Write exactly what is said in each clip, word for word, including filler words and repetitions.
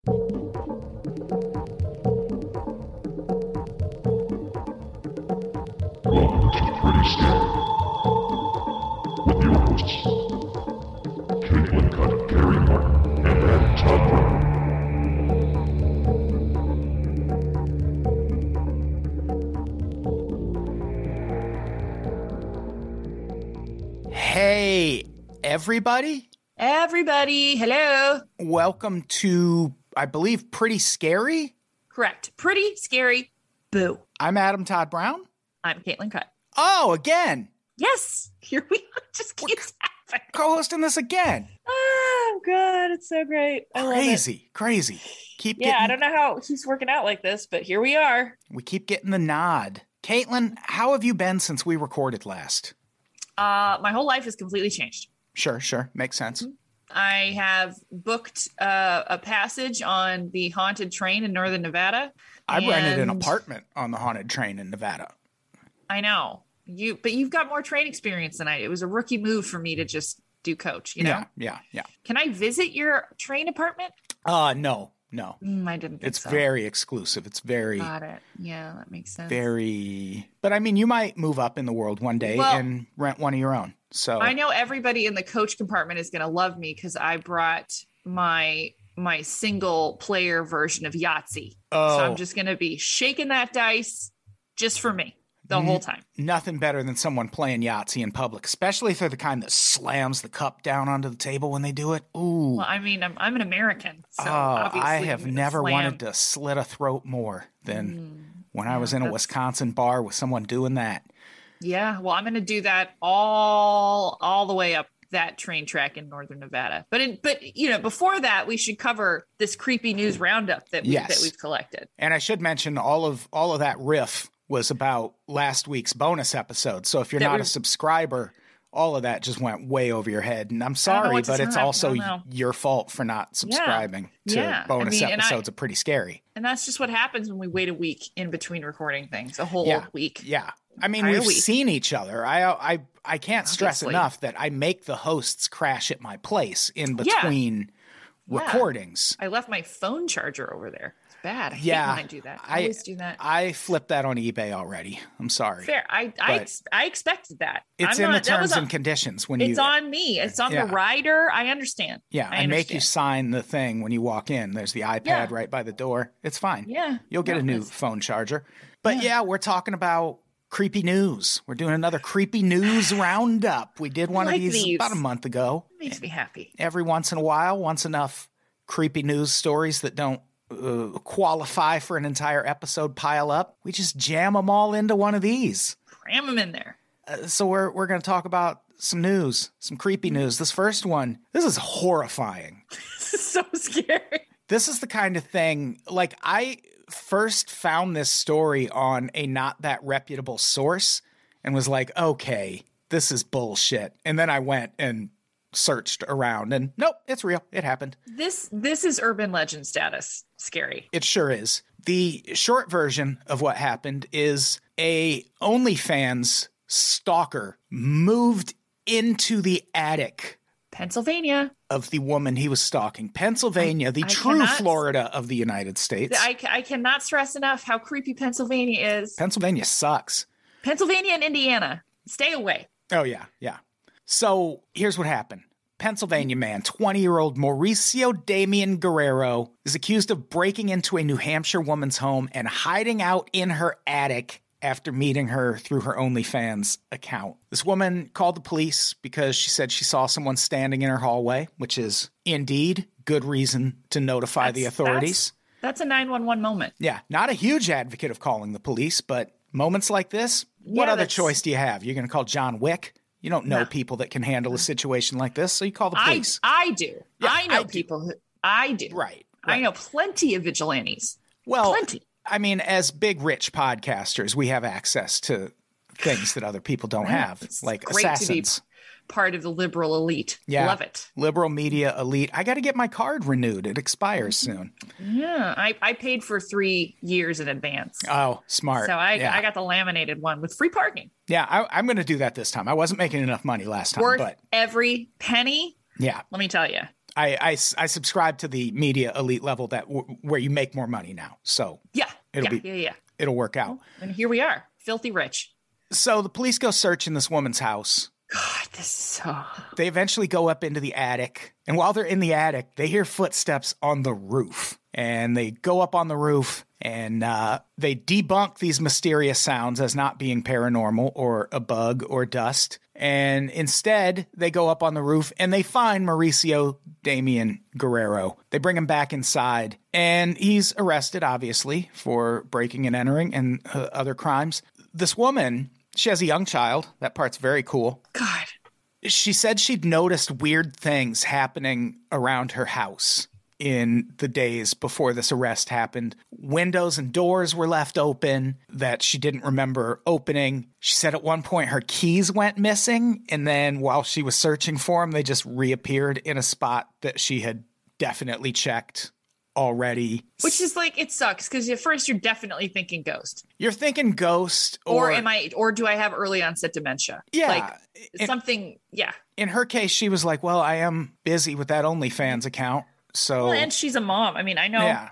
Welcome to Pretty Scary with your hosts, Caitlin Cutt, Gary Martin, and Adam Todd Brown. Hey, everybody. Everybody, hello. Welcome to, I believe, Pretty Scary. Correct. Pretty scary. Boo. I'm Adam Todd Brown. I'm Caitlin Cutt. Oh, again. Yes, here we are. Just keeps happening. Co-hosting this again. Oh, God, it's so great. I love it. Crazy, crazy. Keep Yeah, getting, I don't know how he's working out like this, but here we are. We keep getting the nod. Caitlin, how have you been since we recorded last? Uh, my whole life has completely changed. Sure, sure. Makes sense. I have booked uh, a passage on the haunted train in northern Nevada. I rented an and- apartment on the haunted train in Nevada. I know. You, but you've got more train experience than I. It was a rookie move for me to just do coach, you know? Yeah, yeah, yeah. Can I visit your train apartment? Uh, no, no. Mm, I didn't think It's so. very exclusive. It's very, Got it. Yeah, that makes sense. very, but I mean, you might move up in the world one day Well- and rent one of your own. So I know everybody in the coach compartment is going to love me because I brought my my single player version of Yahtzee. Oh. So I'm just going to be shaking that dice just for me the whole time. nothing better than someone playing Yahtzee in public, especially if they're the kind that slams the cup down onto the table when they do it. Ooh. Well, I mean, I'm I'm an American, so oh, obviously I I'm have gonna never slam. wanted to slit a throat more than Mm, when I yeah, was in a that's- Wisconsin bar with someone doing that. Yeah, well, I'm going to do that all all the way up that train track in northern Nevada. But in, but you know, before that, we should cover this creepy news roundup that we, Yes. that we've collected. And I should mention all of all of that riff was about last week's bonus episode. So if you're That not we- a subscriber, all of that just went way over your head. And I'm know sorry, what to but it's tell. I also don't know. your fault for not subscribing to Yeah. I bonus mean, and I- episodes of Pretty Scary. And that's just what happens when we wait a week in between recording things, a whole Yeah. week. Yeah. I mean, Entire we've week. seen each other. I I I can't stress Obviously. enough that I make the hosts crash at my place in Yeah. between Yeah. recordings. I left my phone charger over there. It's bad. I Yeah. hate when I do that. I, I- always do that. I flipped that on eBay already. I'm sorry. Fair. I I, But ex- I expected that. It's I'm in not- the that was terms on- and conditions when you It's on me. It's on Yeah. the rider. I understand. Yeah, I I make you understand. sign the thing when you walk in. There's the iPad Yeah. right by the door. It's fine. Yeah. You'll get No, a new it's- phone charger. But Yeah. yeah, we're talking about creepy news. We're doing another creepy news roundup. We did one like of these, these. about a month ago. It makes me happy. Every once in a while, once enough creepy news stories that don't uh, qualify for an entire episode pile up, we just jam them all into one of these. Cram them in there. Uh, so we're we're going to talk about some news, some creepy news. This first one, this is horrifying. This is so scary. This is the kind of thing, like, I first found this story on a not that reputable source and was like, okay, this is bullshit. And then I went and searched around and nope, it's real. It happened. This this is urban legend status. Scary. It sure is. The short version of what happened is a OnlyFans stalker moved into the attic Pennsylvania. of the woman he was stalking. Pennsylvania, the I true cannot- Florida of the United States. I, ca- I cannot stress enough how creepy Pennsylvania is. Pennsylvania sucks. Pennsylvania and Indiana. Stay away. Oh, yeah, yeah. So here's what happened. Pennsylvania man, twenty-year-old Mauricio Damian Guerrero, is accused of breaking into a New Hampshire woman's home and hiding out in her attic after meeting her through her OnlyFans account. This woman called the police because she said she saw someone standing in her hallway, which is indeed good reason to notify the That's- authorities. That's, that's a nine one one moment. Yeah, not a huge advocate of calling the police, but moments like this, what Yeah, other that's- choice do you have? You're going to call John Wick? You don't know No. people that can handle a situation like this, so you call the I, police. I do. Yeah, I know I do. people who I do. Right, I right. know plenty of vigilantes. Well, Plenty. I mean, as big rich podcasters, we have access to things that other people don't Yeah, have, it's like great to be assassins. Part of the liberal elite. Yeah. Love it. Liberal media elite. I got to get my card renewed. It expires soon. Yeah. I, I paid for three years in advance. Oh, smart. So I, yeah. I got the laminated one with free parking. yeah, I, I'm going to do that this time. I wasn't making enough money last time, Worth but every penny. yeah. Let me tell you. I, I, I subscribe to the media elite level that w- where you make more money now. So Yeah. it'll yeah, be yeah, yeah. it'll work out. And here we are, filthy rich. So the police go searching this woman's house. God, this is so. They eventually go up into the attic. And while they're in the attic, they hear footsteps on the roof. And they go up on the roof and uh, they debunk these mysterious sounds as not being paranormal or a bug or dust. And instead, they go up on the roof and they find Mauricio Damian Guerrero. They bring him back inside and he's arrested, obviously, for breaking and entering and uh, other crimes. This woman, she has a young child. That part's very cool. God. She said she'd noticed weird things happening around her house in the days before this arrest happened. Windows and doors were left open that she didn't remember opening. She said at one point her keys went missing, and then while she was searching for them, they just reappeared in a spot that she had definitely checked already. Which is like, it sucks because at first you're definitely thinking ghost. You're thinking ghost, or, Or am I, or do I have early onset dementia? Yeah. Like in, something, yeah. in her case, she was like, well, I am busy with that OnlyFans account. So, Well, and she's a mom. I mean, I know. yeah.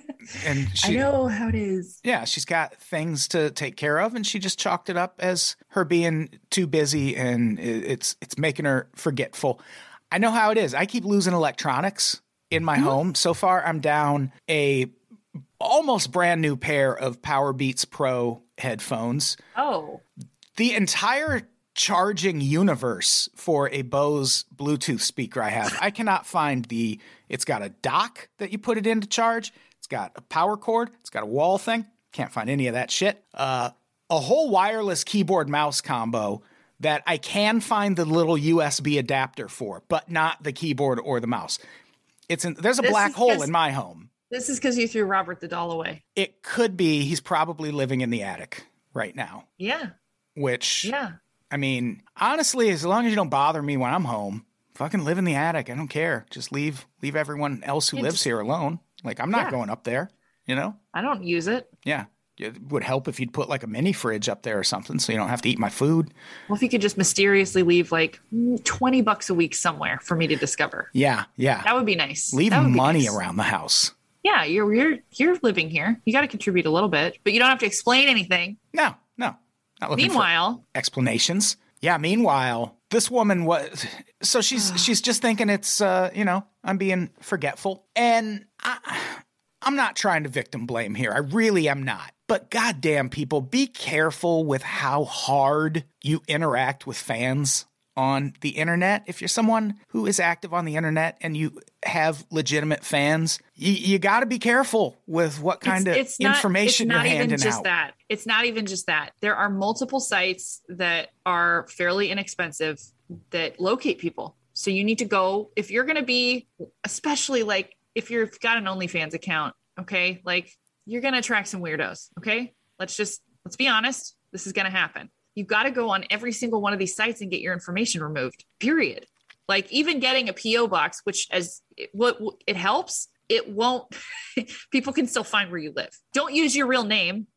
And she, I know how it is. yeah, she's got things to take care of, and she just chalked it up as her being too busy, and it, it's it's making her forgetful. I know how it is. I keep losing electronics in my Mm-hmm. home. So far, I'm down a almost brand new pair of Power Beats Pro headphones. Oh, The entire charging universe for a Bose Bluetooth speaker I have. I cannot find the, it's got a dock that you put it in to charge. It's got a power cord. It's got a wall thing. Can't find any of that shit. Uh, a whole wireless keyboard mouse combo that I can find the little U S B adapter for, but not the keyboard or the mouse. It's in, there's a This black is hole 'cause- in my home. this is because you threw Robert the doll away. It could be he's probably living in the attic right now, Yeah. which Yeah. I mean, honestly, as long as you don't bother me when I'm home, fucking live in the attic. I don't care. Just leave leave everyone else who Yeah, lives just- here alone. Like, I'm not Yeah. going up there, you know? I don't use it. Yeah. It would help if you'd put like a mini fridge up there or something so you don't have to eat my food. Well, if you could just mysteriously leave like twenty bucks a week somewhere for me to discover, Yeah, yeah. that would be nice. Leave That would be money nice. around the house. Yeah, you're you're you're living here. You got to contribute a little bit, but you don't have to explain anything. No, no. Not looking for Meanwhile, explanations. Yeah, meanwhile, this woman was so she's she's just thinking it's uh, you know, I'm being forgetful. And I I'm not trying to victim blame here. I really am not. But goddamn people, be careful with how hard you interact with fans on the internet. If you're someone who is active on the internet and you have legitimate fans, you, you got to be careful with what kind of it's not, information it's you're not even handing just out. that. It's not even just that. There are multiple sites that are fairly inexpensive that locate people. So you need to go if you're going to be, especially like if you've got an OnlyFans account. Okay, like you're going to attract some weirdos. Okay, let's just let's be honest. This is going to happen. You've got to go on every single one of these sites and get your information removed, period. Like even getting a P O box, which as what it helps, it won't, people can still find where you live. Don't use your real name.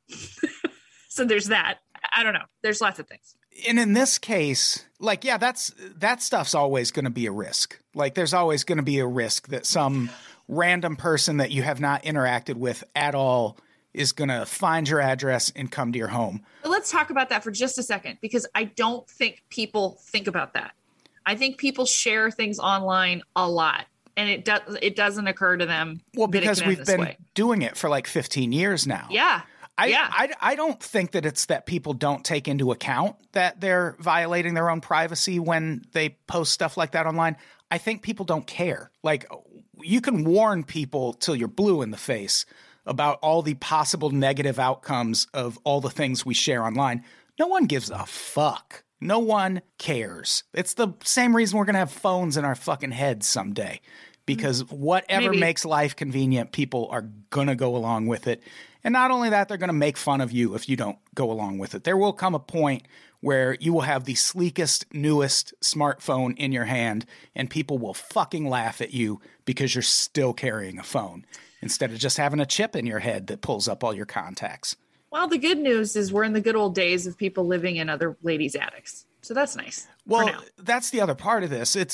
So there's that. I don't know. There's lots of things. And in this case, like, yeah, that's, that stuff's always going to be a risk. Like there's always going to be a risk that some random person that you have not interacted with at all is going to find your address and come to your home. But let's talk about that for just a second, because I don't think people think about that. I think people share things online a lot, and it does it doesn't occur to them. Well, that it because can end we've this been way. doing it for like fifteen years now. Yeah. I, yeah. I, I don't think that it's that people don't take into account that they're violating their own privacy when they post stuff like that online. I think people don't care. Like you can warn people till you're blue in the face about all the possible negative outcomes of all the things we share online. No one gives a fuck. No one cares. It's the same reason we're going to have phones in our fucking heads someday, because whatever Maybe. makes life convenient, people are going to go along with it. And not only that, they're going to make fun of you if you don't go along with it. There will come a point where you will have the sleekest, newest smartphone in your hand, and people will fucking laugh at you because you're still carrying a phone instead of just having a chip in your head that pulls up all your contacts. Well, the good news is we're in the good old days of people living in other ladies' attics. So that's nice. for Well, now. that's the other part of this. It's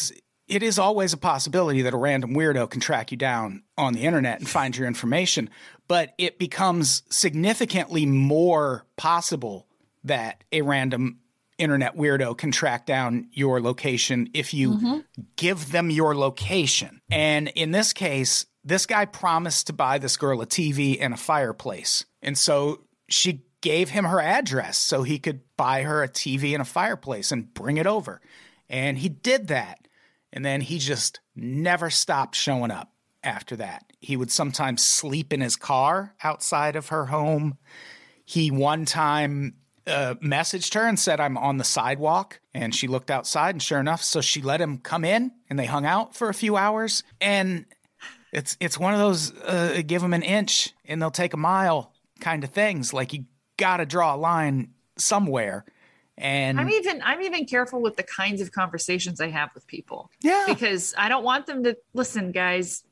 it is always a possibility that a random weirdo can track you down on the internet and find your information, but it becomes significantly more possible that a random internet weirdo can track down your location if you mm-hmm. give them your location. And in this case, this guy promised to buy this girl a T V and a fireplace. And so she gave him her address so he could buy her a T V and a fireplace and bring it over. And he did that. And then he just never stopped showing up after that. He would sometimes sleep in his car outside of her home. He one time uh, messaged her and said, I'm on the sidewalk. And she looked outside, and sure enough, so she let him come in, and they hung out for a few hours. And it's it's one of those uh, give them an inch and they'll take a mile kind of things. Like, you got to draw a line somewhere. And I'm even I'm even careful with the kinds of conversations I have with people. Yeah. Because I don't want them to listen, guys.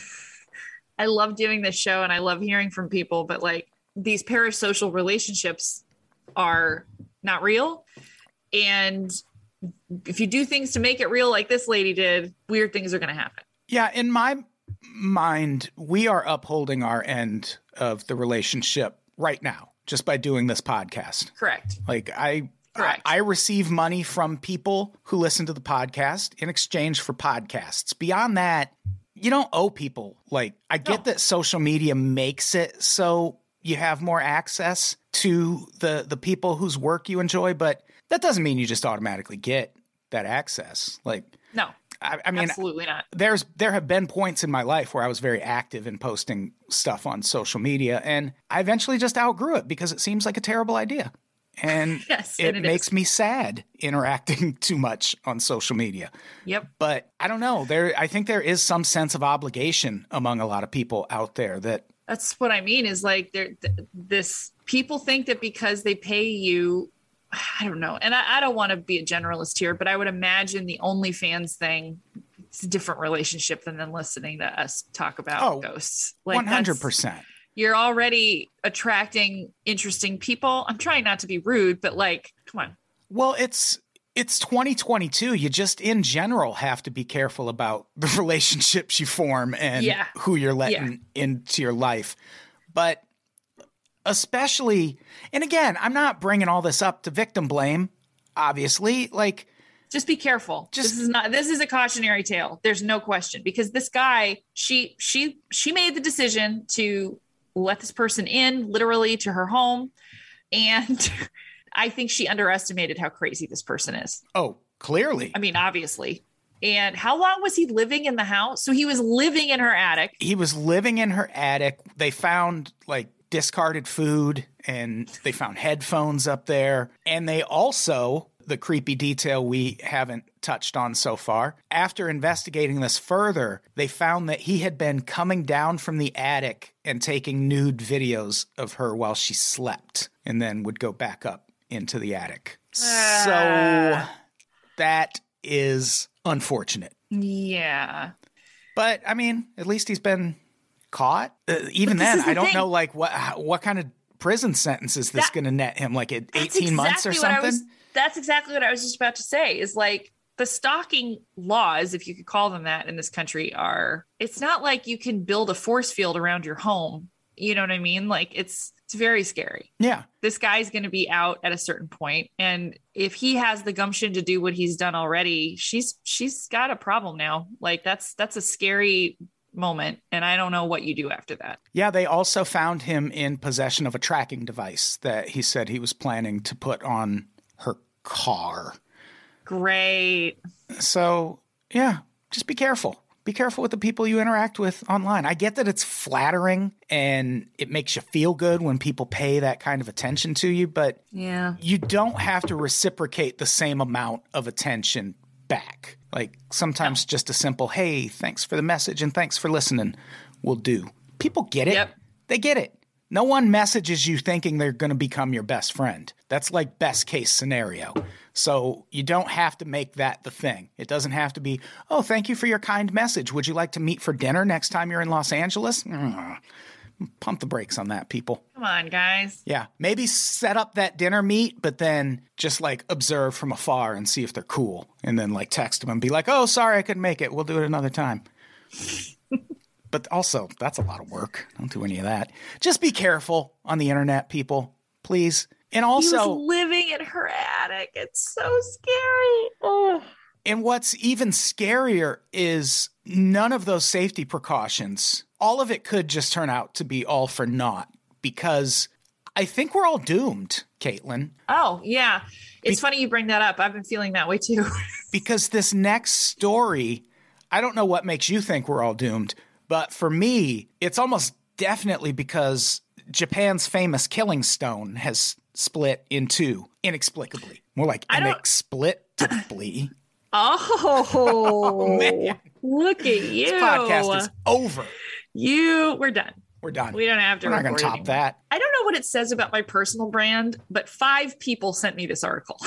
I love doing this show and I love hearing from people, but like, these parasocial relationships are not real. And if you do things to make it real, like this lady did, weird things are going to happen. Yeah. In my mind, we are upholding our end of the relationship right now, just by doing this podcast. Correct. Like, I, Correct. I, I receive money from people who listen to the podcast in exchange for podcasts. Beyond that, you don't owe people. Like, I get No. that social media makes it so you have more access to the, the people whose work you enjoy, but that doesn't mean you just automatically get that access. Like, No, I, I mean, absolutely not. There's there have been points in my life where I was very active in posting stuff on social media, and I eventually just outgrew it because it seems like a terrible idea. And Yes, it, and it makes is. me sad interacting too much on social media. Yep. But I don't know. There, I think there is some sense of obligation among a lot of people out there that That's what I mean is like there, th- this people think that because they pay you, I don't know. And I, I don't want to be a generalist here, but I would imagine the OnlyFans thing, it's a different relationship than then listening to us talk about Oh, ghosts. Like one hundred that's- percent. You're already attracting interesting people. I'm trying not to be rude, but like, come on. Well, it's it's twenty twenty-two. You just in general have to be careful about the relationships you form and Yeah. who you're letting into your life. But especially, and again, I'm not bringing all this up to victim blame, obviously. Like, Just be careful. Just- this is not, this is a cautionary tale. There's no question, because this guy, she, she, she made the decision to let this person in literally to her home. And I think she underestimated how crazy this person is. oh, clearly. I mean, obviously. And how long was he living in the house? So he was living in her attic. He was living in her attic. They found like discarded food and they found headphones up there. And they also, the creepy detail we haven't touched on so far, after investigating this further, they found that he had been coming down from the attic and taking nude videos of her while she slept and then would go back up into the attic. Ah. So that is unfortunate. Yeah. But I mean, at least he's been caught. Uh, even But this then, is the I don't thing. know like what what kind of prison sentence is this That- going to net him? Like at That's eighteen months or exactly what I something? was- that's exactly what I was just about to say is like the stalking laws, if you could call them that in this country, are, it's not like you can build a force field around your home. You know what I mean? Like it's, it's very scary. Yeah. This guy's going to be out at a certain point, and if he has the gumption to do what he's done already, she's she's got a problem now. Like that's that's a scary moment, and I don't know what you do after that. Yeah, they also found him in possession of a tracking device that he said he was planning to put on her car. Great. So, yeah, just be careful. Be careful with the people you interact with online. I get that it's flattering and it makes you feel good when people pay that kind of attention to you, but Yeah. you don't have to reciprocate the same amount of attention back. Like sometimes just a simple, hey, thanks for the message and thanks for listening will do. People get it. Yep. They get it. No one messages you thinking they're going to become your best friend. That's like best case scenario. So you don't have to make that the thing. It doesn't have to be, oh, thank you for your kind message. Would you like to meet for dinner next time you're in Los Angeles? Mm. Pump the brakes on that, people. Come on, guys. Yeah, maybe set up that dinner meet, but then just like observe from afar and see if they're cool. And then like text them and be like, oh, sorry, I couldn't make it. We'll do it another time. But also, that's a lot of work. Don't do any of that. Just be careful on the internet, people, please. And also, he was living in her attic. It's so scary. Oh. And what's even scarier is none of those safety precautions. All of it could just turn out to be all for naught, because I think we're all doomed, Caitlin. Oh, yeah. It's Be- funny you bring that up. I've been feeling that way too. Because this next story, I don't know what makes you think we're all doomed, but for me, it's almost definitely because Japan's famous Killing Stone has split in two inexplicably. More like inexplicably. Oh, Oh, man. Look at you. This podcast is over. You, we're done. We're done. We don't have to. We're not going record to top anymore. that. I don't know what it says about my personal brand, but five people sent me this article.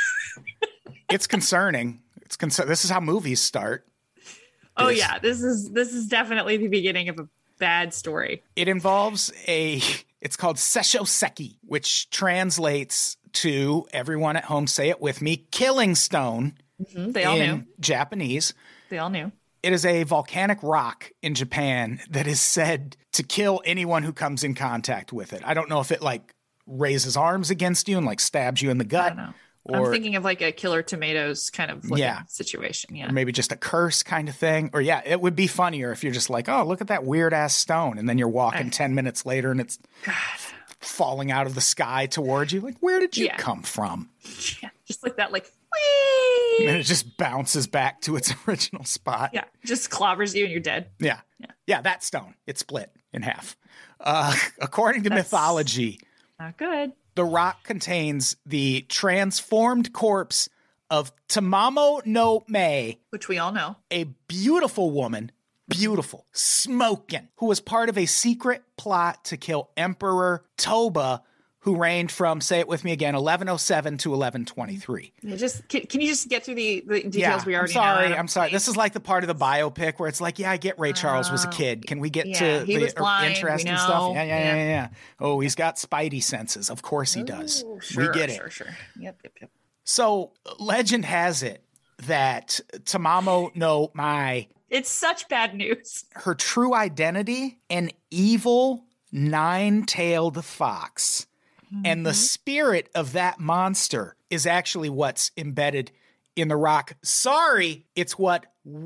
It's concerning. It's concern. This is how movies start. Oh This- yeah, this is this is definitely the beginning of a bad story. It involves a, it's called Sessho-seki, which translates to, everyone at home say it with me, Killing Stone Mhm, They all in knew. Japanese. They all knew. It is a volcanic rock in Japan that is said to kill anyone who comes in contact with it. I don't know if it like raises arms against you and like stabs you in the I gut, don't know. or I'm thinking of like a Killer Tomatoes kind of looking Yeah. situation. Yeah. or maybe just a curse kind of thing. Or yeah, it would be funnier if you're just like, oh, look at that weird ass stone. And then you're walking I- ten minutes later and it's falling out of the sky towards you. Like, where did you Yeah. come from? Yeah. Just like that, like, And then whee! it just bounces back to its original spot. Yeah. Just clobbers you and you're dead. Yeah. Yeah. Yeah, that stone. It split in half. Uh, according to That's- mythology, Not good. the rock contains the transformed corpse of Tamamo no Mei, Which we all know. a beautiful woman, beautiful, smoking, who was part of a secret plot to kill Emperor Toba, who reigned from, say it with me again, eleven oh seven to eleven twenty-three. Yeah, just can, can you just get through the, the details we I'm already sorry. know? I'm sorry. This is like the part of the biopic where it's like, yeah, I get Ray Charles was a Oh. kid. Can we get Yeah, to he the was blind, we interesting know. stuff? Yeah, yeah, yeah, Yeah. yeah, yeah. Oh, he's got spidey senses. Of course he does. Ooh, sure, we get it. Sure, sure. Yep, yep, yep. So legend has it that Tamamo no Mai, It's such bad news. her true identity, an evil nine-tailed fox. And the spirit of that monster is actually what's embedded in the rock. Sorry, it's what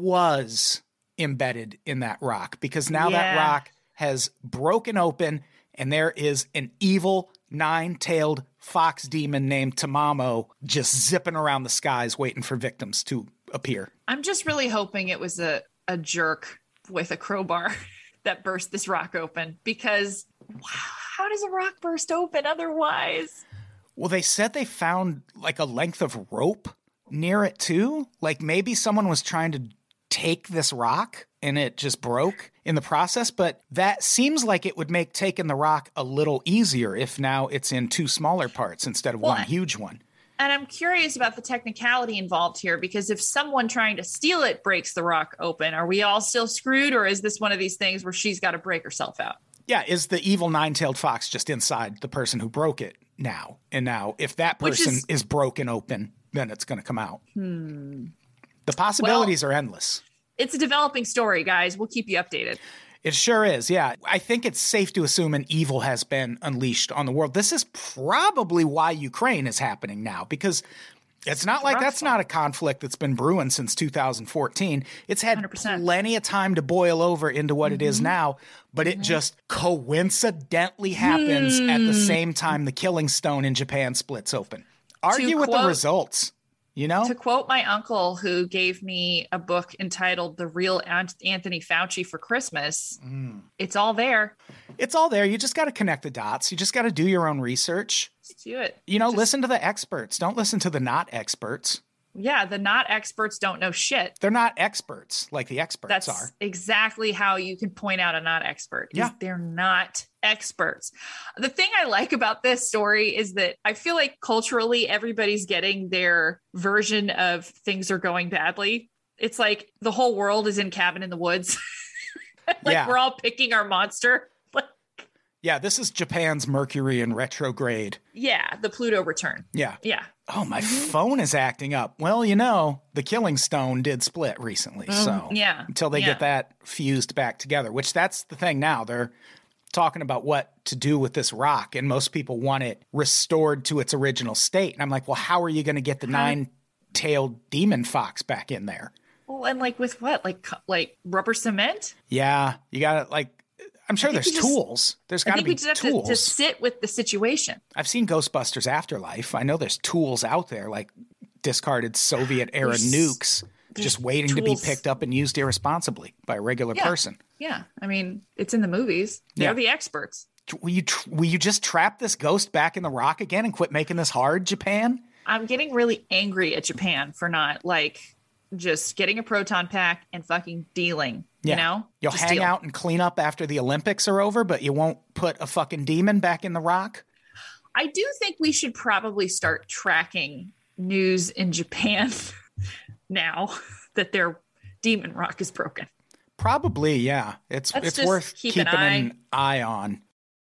was embedded in that rock, because now that Yeah. rock has broken open and there is an evil nine-tailed fox demon named Tamamo just zipping around the skies waiting for victims to appear. I'm just really hoping it was a, a jerk with a crowbar that burst this rock open, because wow, how does a rock burst open otherwise? Well, they said they found like a length of rope near it too. Like maybe someone was trying to take this rock and it just broke in the process. But that seems like it would make taking the rock a little easier if now it's in two smaller parts instead of Well, one I- huge one. And I'm curious about the technicality involved here, because if someone trying to steal it breaks the rock open, are we all still screwed, or is this one of these things where she's got to break herself out? Yeah, is the evil nine-tailed fox just inside the person who broke it now? And now if that Which person is- is, broken open, then it's going to come out. Hmm. The possibilities are endless. It's a developing story, guys. We'll keep you updated. It sure is, yeah. I think it's safe to assume an evil has been unleashed on the world. This is probably why Ukraine is happening now, because it's not like that's not a conflict that's been brewing since two thousand fourteen. It's had one hundred percent. plenty of time to boil over into what it is Mm-hmm. now, but it just coincidentally happens at the Hmm. same time the Killing Stone in Japan splits open. Argue with the quote- results, you know? To quote my uncle, who gave me a book entitled The Real Ant- Anthony Fauci for Christmas, Mm. it's all there. It's all there. You just got to connect the dots. You just got to do your own research. Let's do it. You know, Just- listen to the experts. Don't listen to the not experts. Yeah, the not experts don't know shit. They're not experts like the experts That's are. exactly how you can point out a not expert. is Yeah. They're not experts. The thing I like about this story is that I feel like culturally everybody's getting their version of things are going badly. It's like the whole world is in Cabin in the Woods. like Yeah. we're all picking our monster. Like Yeah, this is Japan's Mercury in retrograde. Yeah, the Pluto return. Yeah. Yeah. Oh, my phone is acting up. Well, you know, the Killing Stone did split recently. Mm, so yeah, until they yeah. get that fused back together, which that's the thing now. They're talking about what to do with this rock, and most people want it restored to its original state. And I'm like, well, how are you going to get the How- nine-tailed demon fox back in there? Well, and like with what? Like co- like rubber cement? Yeah, you got to like. I'm sure I think there's we just- tools. There's I got to think we be just have to, tools. to sit with the situation. I've seen Ghostbusters Afterlife. I know there's tools out there, like discarded Soviet era There's- nukes, just waiting to be tools. picked up and used irresponsibly by a regular Yeah. person. Yeah. I mean, it's in the movies. They're Yeah. the experts. Will you tr- will you just trap this ghost back in the rock again and quit making this hard, Japan? I'm getting really angry at Japan for not like just getting a proton pack and fucking dealing. Yeah. You know? You'll Just hang deal. out and clean up after the Olympics are over, but you won't put a fucking demon back in the rock? I do think we should probably start tracking news in Japan now that their demon rock is broken. Probably, yeah. It's Let's it's just worth keep keeping an an eye on.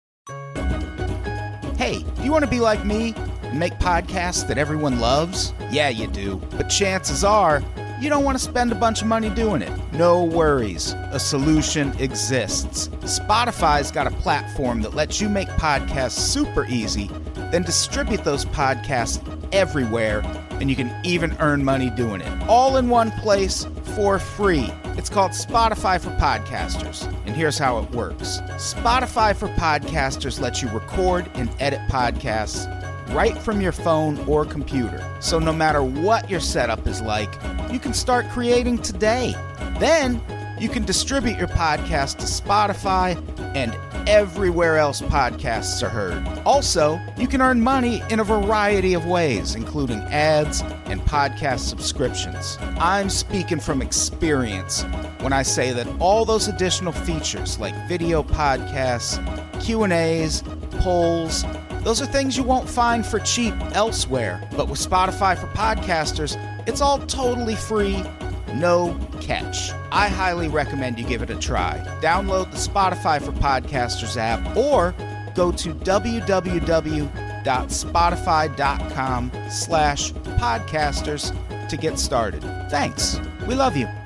Hey, do you want to be like me and make podcasts that everyone loves? Yeah, you do. But chances are you don't want to spend a bunch of money doing it. No worries. A solution exists. Spotify's got a platform that lets you make podcasts super easy, then distribute those podcasts everywhere, and you can even earn money doing it. All in one place for free. It's called Spotify for Podcasters, and here's how it works. Spotify for Podcasters lets you record and edit podcasts right from your phone or computer. So no matter what your setup is like, you can start creating today. Then you can distribute your podcast to Spotify and everywhere else podcasts are heard. Also, you can earn money in a variety of ways, including ads and podcast subscriptions. I'm speaking from experience when I say that all those additional features like video podcasts, Q and A's, polls, those are things you won't find for cheap elsewhere. But with Spotify for Podcasters, it's all totally free, no catch. I highly recommend you give it a try. Download the Spotify for Podcasters app or go to www.spotify.com slash podcasters to get started. Thanks. We love you.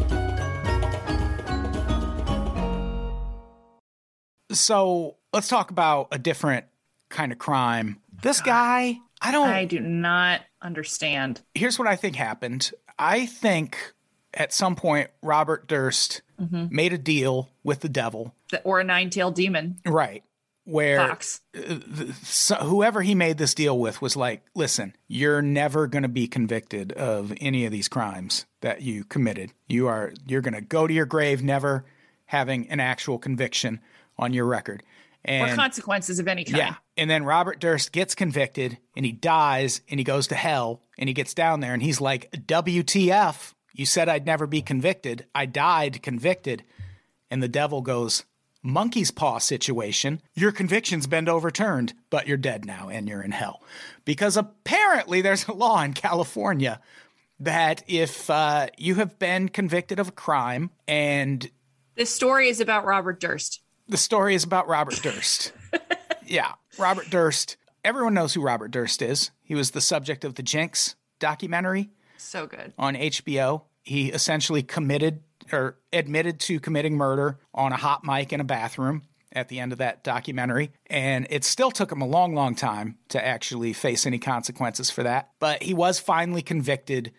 So let's talk about a different kind of crime. This guy, I don't... I do not understand. Here's what I think happened. I think at some point Robert Durst Mm-hmm. made a deal with the devil. The, or a nine-tailed demon Right. Where fox. uh, the, so whoever he made this deal with was like, listen, you're never going to be convicted of any of these crimes that you committed. You are, you're going to go to your grave never having an actual conviction on your record. And Or consequences of any kind. yeah. And then Robert Durst gets convicted and he dies and he goes to hell and he gets down there and he's like, W T F, you said I'd never be convicted. I died convicted. And the devil goes, monkey's paw situation. Your conviction's been overturned, but you're dead now and you're in hell. Because apparently there's a law in California that if uh, you have been convicted of a crime and This story is about Robert Durst. the story is about Robert Durst. Yeah, Robert Durst. Everyone knows who Robert Durst is. He was the subject of the Jinx documentary So good. on H B O. He essentially committed or admitted to committing murder on a hot mic in a bathroom at the end of that documentary. And it still took him a long, long time to actually face any consequences for that. But he was finally convicted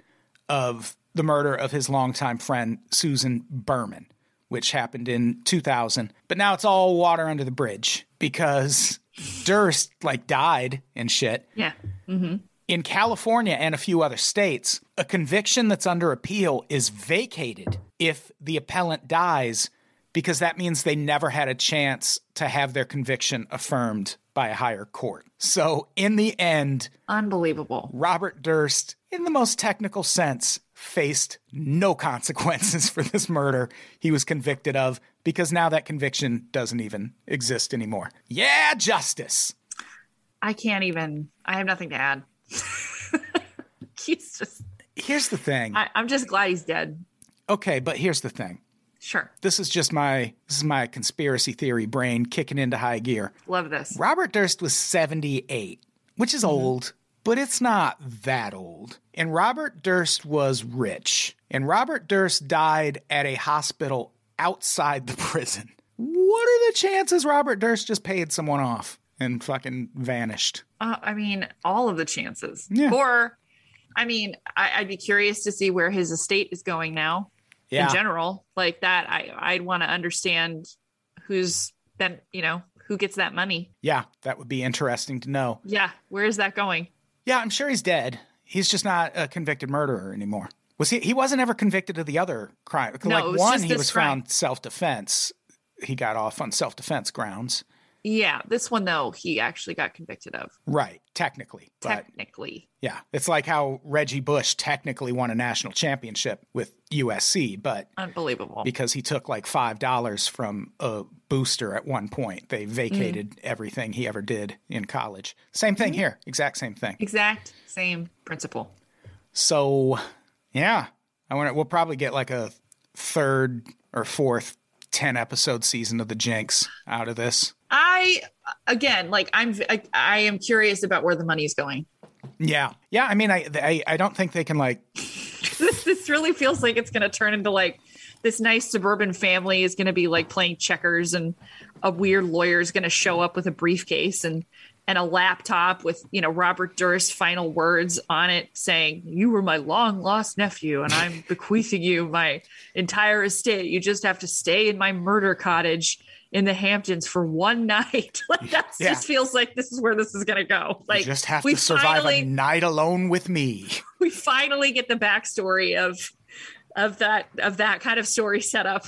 of the murder of his longtime friend, Susan Berman, which happened in two thousand. But now it's all water under the bridge because Durst, like, died and shit. Yeah. Mm-hmm. In California and a few other states, a conviction that's under appeal is vacated if the appellant dies because that means they never had a chance to have their conviction affirmed by a higher court. So in the end, Unbelievable. Robert Durst, in the most technical sense, faced no consequences for this murder he was convicted of because now that conviction doesn't even exist anymore. Yeah, justice. I can't even, I have nothing to add. He's just, Here's the thing. I, I'm just glad he's dead. Okay, but here's the thing. Sure. This is just my this is my conspiracy theory brain kicking into high gear. Love this. Robert Durst was seventy-eight, which is mm-hmm. old, but it's not that old. And Robert Durst was rich. And Robert Durst died at a hospital outside the prison. What are the chances Robert Durst just paid someone off and fucking vanished? Uh, I mean, all of the chances. Yeah. Or, I mean, I, I'd be curious to see where his estate is going now. Yeah. In general, like that, I, I'd want to understand who's been, you know, who gets that money. Yeah, that would be interesting to know. Yeah, where is that going? Yeah, I'm sure he's dead. He's just not a convicted murderer anymore. Was he? He wasn't ever convicted of the other crime. No, like it was one, just he this was crime. found self-defense. He got off on self-defense grounds. Yeah, this one, though, he actually got convicted of. Right, technically. But, technically. Yeah, it's like how Reggie Bush technically won a national championship with U S C, but... Unbelievable. Because he took like five dollars from a booster at one point. They vacated mm. everything he ever did in college. Same thing mm. here. Exact same thing. Exact same principle. So, yeah. I want We'll probably get like a third or fourth ten-episode season of the Jinx out of this. I, again, like I'm, I, I am curious about where the money's going. Yeah. Yeah. I mean, I, I, I don't think they can like, this, this really feels like it's going to turn into like this nice suburban family is going to be like playing checkers, and a weird lawyer is going to show up with a briefcase and, and a laptop with, you know, Robert Durst's final words on it saying, "You were my long lost nephew and I'm bequeathing you my entire estate. You just have to stay in my murder cottage in the Hamptons for one night." Like that yeah. just feels like this is where this is going to go. Like you just have to survive finally, a night alone with me. We finally get the backstory of, of that, of that kind of story set up.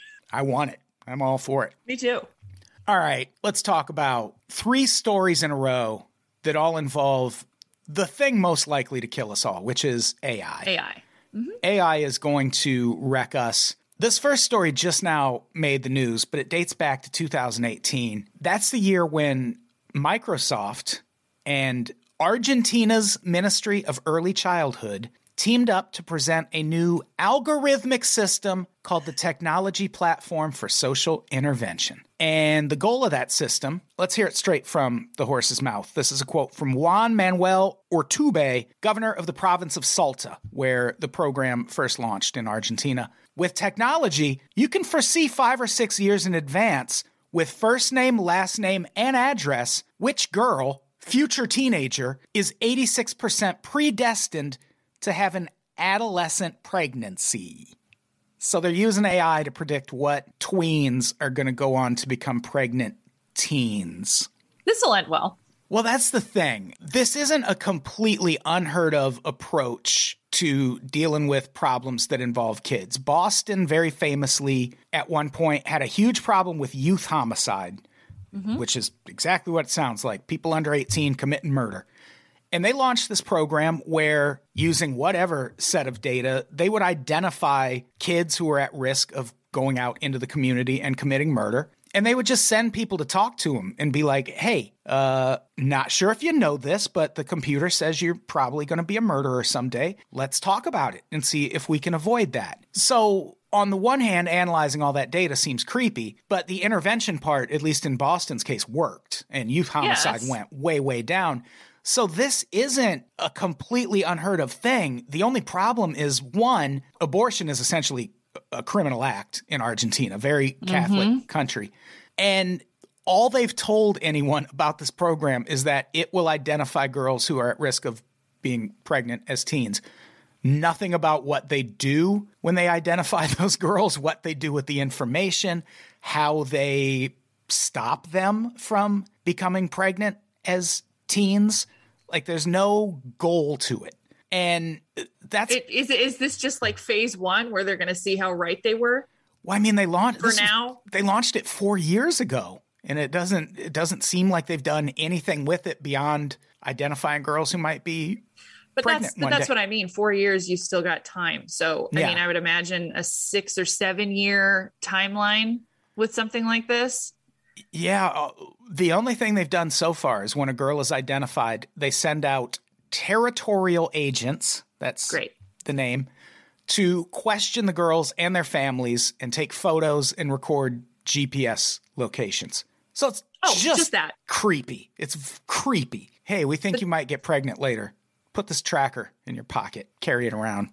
I want it. I'm all for it. Me too. All right, let's talk about three stories in a row that all involve the thing most likely to kill us all, which is A I. A I. Mm-hmm. A I is going to wreck us. This first story just now made the news, but it dates back to two thousand eighteen. That's the year when Microsoft and Argentina's Ministry of Early Childhood teamed up to present a new algorithmic system called the Technology Platform for Social Intervention. And the goal of that system, let's hear it straight from the horse's mouth. This is a quote from Juan Manuel Urtubey, governor of the province of Salta, where the program first launched in Argentina. With technology, you can foresee five or six years in advance, with first name, last name, and address, which girl, future teenager, is eighty-six percent predestined to have an adolescent pregnancy. So they're using A I to predict what tweens are going to go on to become pregnant teens. This will end well. Well, that's the thing. This isn't a completely unheard of approach to dealing with problems that involve kids. Boston, very famously, at one point had a huge problem with youth homicide, mm-hmm. which is exactly what it sounds like. People under eighteen committing murder. And they launched this program where, using whatever set of data, they would identify kids who were at risk of going out into the community and committing murder. And they would just send people to talk to them and be like, "Hey, uh, not sure if you know this, but the computer says you're probably going to be a murderer someday. Let's talk about it and see if we can avoid that." So on the one hand, analyzing all that data seems creepy, but the intervention part, at least in Boston's case, worked. And youth homicide yes. went way, way down. So this isn't a completely unheard of thing. The only problem is, one, abortion is essentially a criminal act in Argentina, very Catholic mm-hmm. country. And all they've told anyone about this program is that it will identify girls who are at risk of being pregnant as teens. Nothing about what they do when they identify those girls, what they do with the information, how they stop them from becoming pregnant as teens. Like, there's no goal to it. And that's... It, is, is this just like phase one where they're going to see how right they were? Well, I mean, they launched... For now? Is, they launched it four years ago. And it doesn't it doesn't seem like they've done anything with it beyond identifying girls who might be But pregnant that's but that's day. What I mean. Four years, you still got time. So, I yeah. mean, I would imagine a six or seven year timeline with something like this. Yeah. Uh, the only thing they've done so far is when a girl is identified, they send out territorial agents, that's Great. the name, to question the girls and their families and take photos and record G P S locations. So it's Oh, just, just that. creepy. It's v- creepy. Hey, we think you might get pregnant later. Put this tracker in your pocket. Carry it around.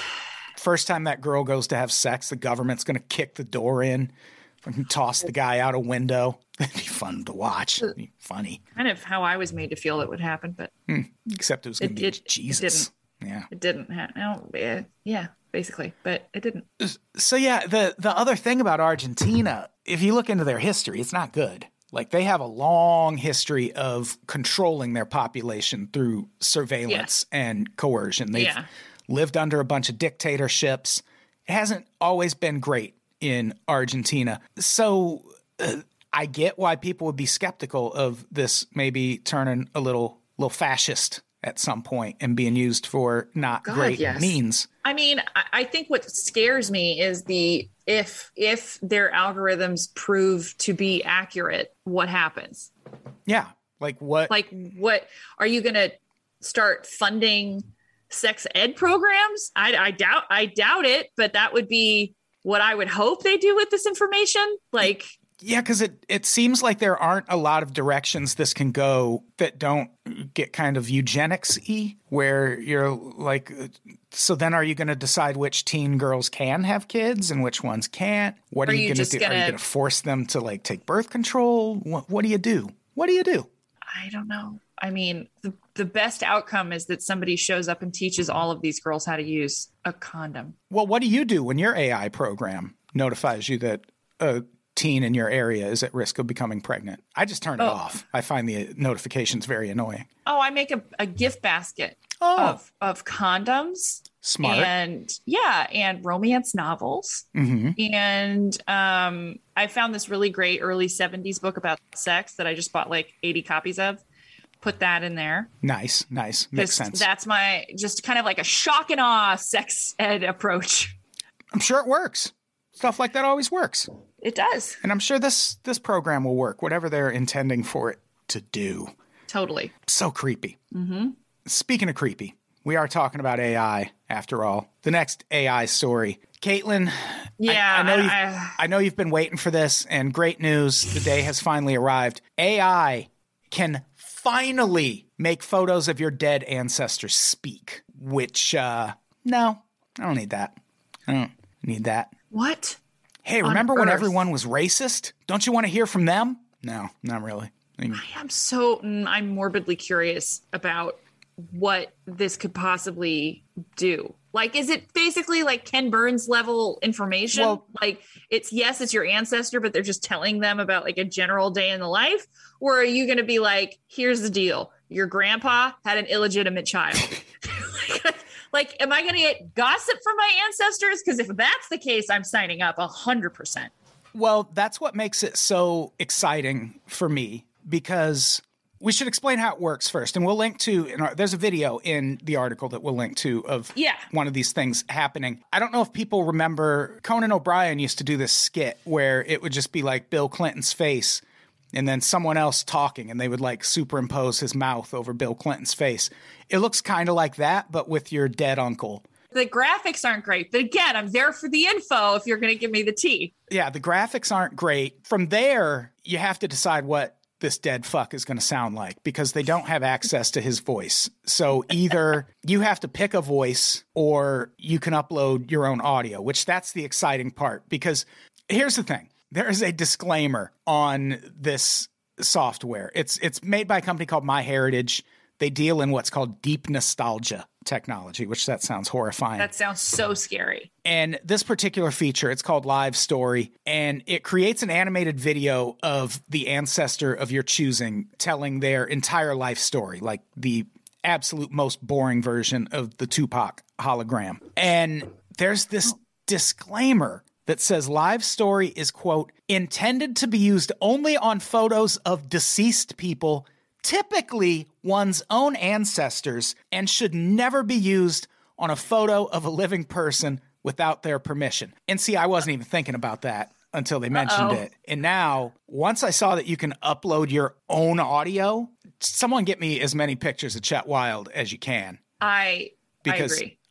First time that girl goes to have sex, the government's going to kick the door in and toss the guy out a window. It'd be fun to watch. It'd be funny. Kind of how I was made to feel it would happen, but Hmm. Except it was going It- to be it- it Jesus. Yeah. it didn't happen. No, yeah, yeah, basically, but it didn't. So yeah, the the other thing about Argentina, if you look into their history, it's not good. Like they have a long history of controlling their population through surveillance and coercion. They've Yeah. lived under a bunch of dictatorships. It hasn't always been great in Argentina. So uh, I get why people would be skeptical of this maybe turning a little little fascist at some point and being used for not God, great yes. means. I mean, I, I think what scares me is the if if their algorithms prove to be accurate, what happens? Yeah. Like what? Like, what are you going to start funding sex ed programs? I, I doubt I doubt it, but that would be what I would hope they do with this information. Like, Yeah, because it, it seems like there aren't a lot of directions this can go that don't get kind of eugenics-y, where you're like, so then are you going to decide which teen girls can have kids and which ones can't? What are, Are you you going to just do? Are you gonna- going to force them to like take birth control? What, what do you do? What do you do? I don't know. I mean, the, the best outcome is that somebody shows up and teaches all of these girls how to use a condom. Well, what do you do when your A I program notifies you that a teen in your area is at risk of becoming pregnant? I just turn it Oh. off. I find the notifications very annoying. Oh, I make a, a gift basket Oh, of of condoms smart. and yeah, and romance novels. hmm And um, I found this really great early seventies book about sex that I just bought like eighty copies of. Put that in there. Nice, nice. Makes Just- sense. That's my just kind of like a shock and awe sex ed approach. I'm sure it works. Stuff like that always works. It does. And I'm sure this this program will work, whatever they're intending for it to do. Totally. So creepy. Mm-hmm. Speaking of creepy, we are talking about A I after all. The next A I story. Caitlin, Yeah. I, I know you've, I- I know you've been waiting for this, and great news. The day has finally arrived. A I can finally make photos of your dead ancestors speak, which, uh, no, I don't need that. I don't need that. what? Hey, On remember when Earth. everyone was racist? Don't you want to hear from them? No, not really. I mean, I am so mm, I'm morbidly curious about what this could possibly do. Like, is it basically like Ken Burns level information? Well- like, it's yes, it's your ancestor, but they're just telling them about like a general day in the life. Or are you going to be like, here's the deal: your grandpa had an illegitimate child. like, like, am I going to get gossip from my ancestors? Because if that's the case, I'm signing up a hundred percent. well, that's what makes it so exciting for me, because we should explain how it works first. And we'll link to, in our, there's a video in the article that we'll link to of Yeah. one of these things happening. I don't know if people remember, Conan O'Brien used to do this skit where it would just be like Bill Clinton's face and then someone else talking, and they would like superimpose his mouth over Bill Clinton's face. It looks kind of like that, but with your dead uncle. The graphics aren't great, but again, I'm there for the info if you're going to give me the tea. Yeah, the graphics aren't great. From there, you have to decide what this dead fuck is going to sound like, because they don't have access to his voice. So either you have to pick a voice or you can upload your own audio, which that's the exciting part. Because here's the thing. There is a disclaimer on this software. It's it's made by a company called MyHeritage. They deal in what's called deep nostalgia technology, which that sounds horrifying. That sounds so scary. And this particular feature, it's called Live Story, and it creates an animated video of the ancestor of your choosing telling their entire life story, like the absolute most boring version of the Tupac hologram. And there's this disclaimer that says Live Story is, quote, intended to be used only on photos of deceased people, typically one's own ancestors, and should never be used on a photo of a living person without their permission. And see, I wasn't even thinking about that until they mentioned Uh-oh. it. And now, once I saw that you can upload your own audio, someone get me as many pictures of Chet Wild as you can. I Because I agree.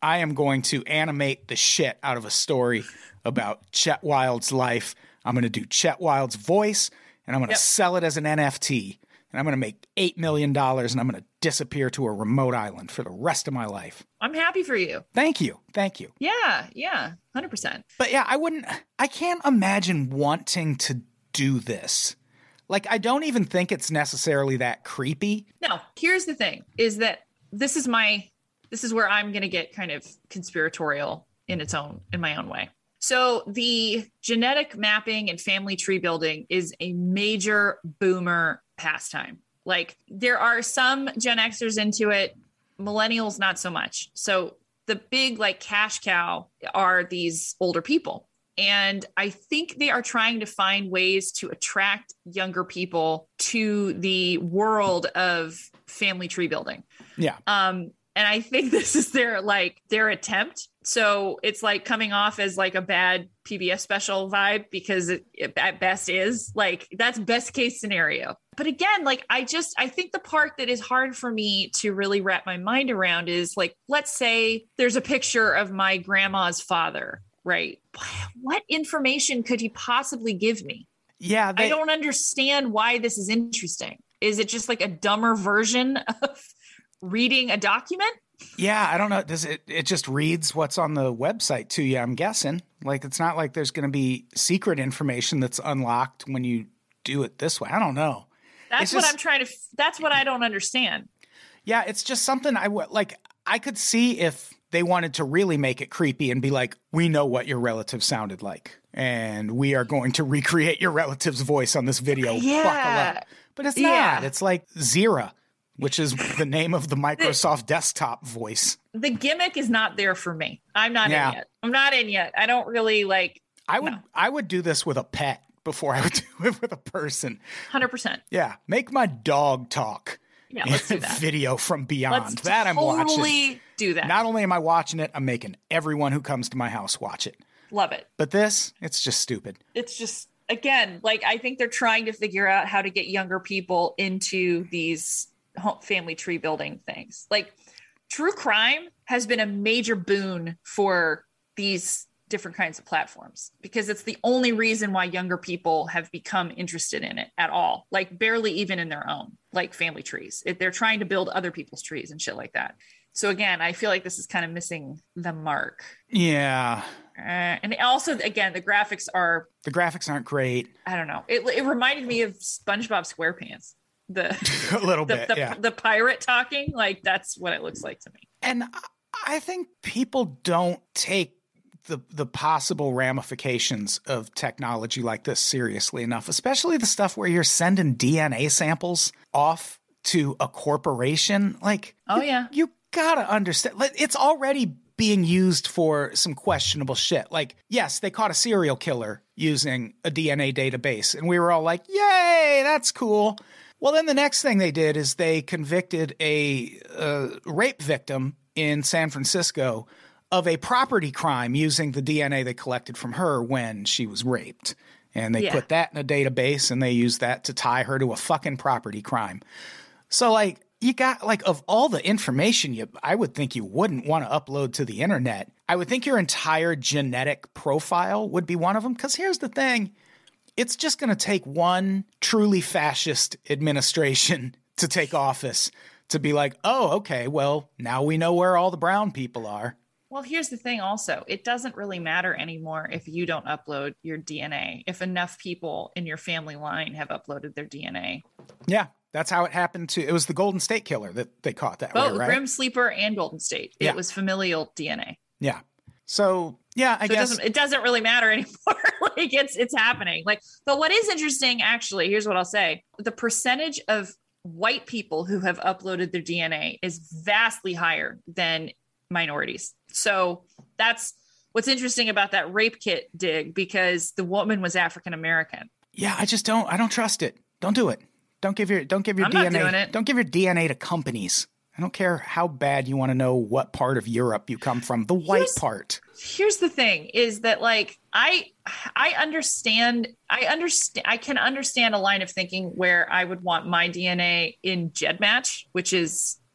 I am going to animate the shit out of a story about Chet Wild's life. I'm going to do Chet Wild's voice, and I'm going to Yep. sell it as an N F T. And I'm going to make eight million dollars, and I'm going to disappear to a remote island for the rest of my life. I'm happy for you. Thank you. Thank you. Yeah, yeah, one hundred percent. But yeah, I wouldn't, I can't imagine wanting to do this. Like, I don't even think it's necessarily that creepy. No, here's the thing is that this is my, this is where I'm going to get kind of conspiratorial in its own, in my own way. So the genetic mapping and family tree building is a major boomer pastime. Like there are some Gen Xers into it, millennials, not so much. So the big like cash cow are these older people. And I think they are trying to find ways to attract younger people to the world of family tree building. Yeah. Um, and I think this is their like their attempt. So it's like coming off as like a bad P B S special vibe because it, it at best is like that's best case scenario. But again, like I just I think the part that is hard for me to really wrap my mind around is like, let's say there's a picture of my grandma's father, right? What information could he possibly give me? Yeah. They, I don't understand why this is interesting. Is it just like a dumber version of reading a document? Yeah, I don't know. Does it, it just reads what's on the website to you, I'm guessing. Like, it's not like there's going to be secret information that's unlocked when you do it this way. I don't know. That's It's what just- I'm trying to, that's what I don't understand. Yeah, it's just something I would like. I could see if they wanted to really make it creepy and be like, we know what your relative sounded like, and we are going to recreate your relative's voice on this video. Yeah. Buckle up. But it's Yeah. not. It's like Zira, which is the name of the Microsoft desktop voice. The gimmick is not there for me. I'm not Yeah. in yet. I'm not in yet. I don't really like I would No. I would do this with a pet before I would do it with a person. one hundred percent. Yeah, make my dog talk. Yeah, let's do that. Video from beyond. Let's that I'm watching. totally do that. Not only am I watching it, I'm making everyone who comes to my house watch it. Love it. But this, it's just stupid. It's just, again, like I think they're trying to figure out how to get younger people into these home family tree building things. Like true crime has been a major boon for these different kinds of platforms because it's the only reason why younger people have become interested in it at all. Like barely even in their own, like family trees. It, they're trying to build other people's trees and shit like that. So again, I feel like this is kind of missing the mark. Yeah. Uh, and also, again, the graphics are, The graphics aren't great. I don't know. It, it reminded me of SpongeBob SquarePants. The A little the, bit, the, yeah. the pirate talking, like that's what it looks like to me. And I think people don't take the the possible ramifications of technology like this seriously enough, especially the stuff where you're sending D N A samples off to a corporation. Like, Oh, you- yeah. you gotta understand. Like, it's already being used for some questionable shit. Like, yes, they caught a serial killer using a D N A database, and we were all like, yay, that's cool. Well, then the next thing they did is they convicted a uh, rape victim in San Francisco of a property crime using the D N A they collected from her when she was raped. And they Yeah. put that in a database and they used that to tie her to a fucking property crime. So, like, you got, like, of all the information you, I would think you wouldn't want to upload to the internet, I would think your entire genetic profile would be one of them. Because here's the thing. It's just going to take one truly fascist administration to take office to be like, oh, okay, well, now we know where all the brown people are. Well, here's the thing also, it doesn't really matter anymore if you don't upload your D N A, if enough people in your family line have uploaded their D N A. Yeah, that's how it happened to, it was the Golden State Killer that they caught that Both way, right? Grim Sleeper and Golden State. Yeah. It was familial D N A. Yeah. So, yeah, I So it guess. doesn't, it doesn't really matter anymore. Like it's it's happening. Like, but what is interesting, actually, here's what I'll say: the percentage of white people who have uploaded their D N A is vastly higher than minorities. So that's what's interesting about that rape kit dig, because the woman was African American. Yeah, I just don't, I don't trust it. Don't do it. Don't give your, don't give your I'm not D N A. doing it. Don't give your D N A to companies. I don't care how bad you want to know what part of Europe you come from, the white Here's- part. Here's the thing is that like I I understand I understand I can understand a line of thinking where I would want my D N A in GEDmatch, which is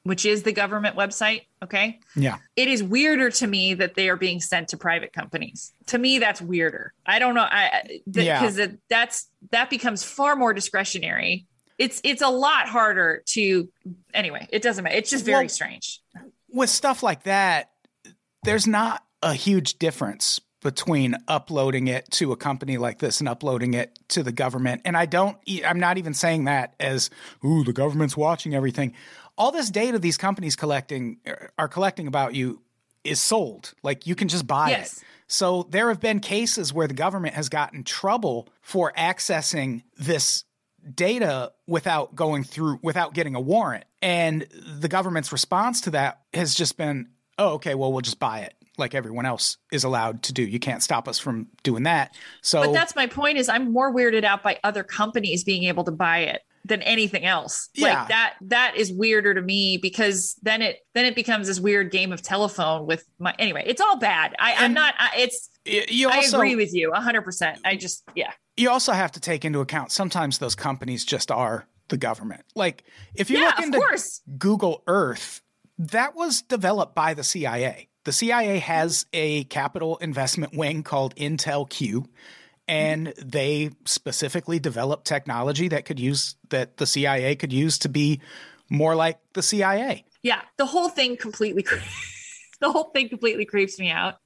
which is the government website. Okay. Yeah. It is weirder to me that they are being sent to private companies. To me, that's weirder. I don't know. I, because yeah. that's, that becomes far more discretionary. It's, it's a lot harder to, anyway, it doesn't matter. It's just very well, strange. With stuff like that, there's not a huge difference between uploading it to a company like this and uploading it to the government. And I don't, I'm not even saying that as, ooh, the government's watching everything. All this data these companies collecting are collecting about you is sold. Like you can just buy yes. it. So there have been cases where the government has gotten trouble for accessing this data without going through, without getting a warrant. And the government's response to that has just been, oh, okay, well, we'll just buy it like everyone else is allowed to do. You can't stop us from doing that. So, but that's my point is I'm more weirded out by other companies being able to buy it than anything else. Yeah. Like that, that is weirder to me because then it, then it becomes this weird game of telephone with my, anyway, it's all bad. I, I'm not, I, it's, you also, I agree with you a hundred percent. I just, yeah. You also have to take into account sometimes those companies just are the government. Like if you yeah, look into course. Google Earth, that was developed by the C I A. The C I A has a capital investment wing called Intel Q, and they specifically developed technology that could use that the C I A could use to be more like the C I A. Yeah, the whole thing completely the whole thing completely creeps me out.